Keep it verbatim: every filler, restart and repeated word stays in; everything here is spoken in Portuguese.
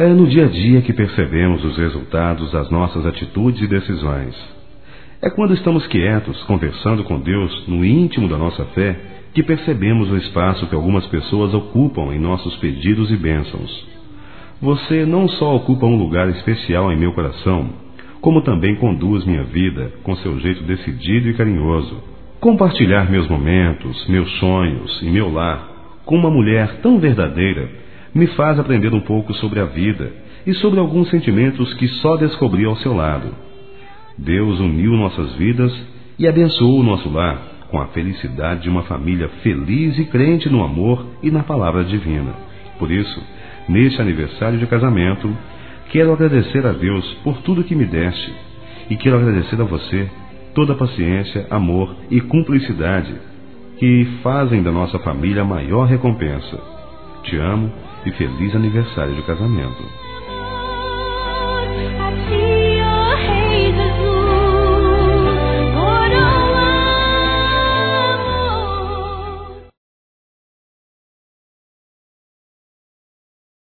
É no dia a dia que percebemos os resultados das nossas atitudes e decisões. É quando estamos quietos, conversando com Deus no íntimo da nossa fé, que percebemos o espaço que algumas pessoas ocupam em nossos pedidos e bênçãos. Você não só ocupa um lugar especial em meu coração, como também conduz minha vida com seu jeito decidido e carinhoso. Compartilhar meus momentos, meus sonhos e meu lar com uma mulher tão verdadeira me faz aprender um pouco sobre a vida e sobre alguns sentimentos que só descobri ao seu lado. Deus uniu nossas vidas e abençoou o nosso lar com a felicidade de uma família feliz e crente no amor e na palavra divina. Por isso, neste aniversário de casamento, quero agradecer a Deus por tudo que me deste e quero agradecer a você toda a paciência, amor e cumplicidade que fazem da nossa família a maior recompensa. Te amo e feliz aniversário de casamento.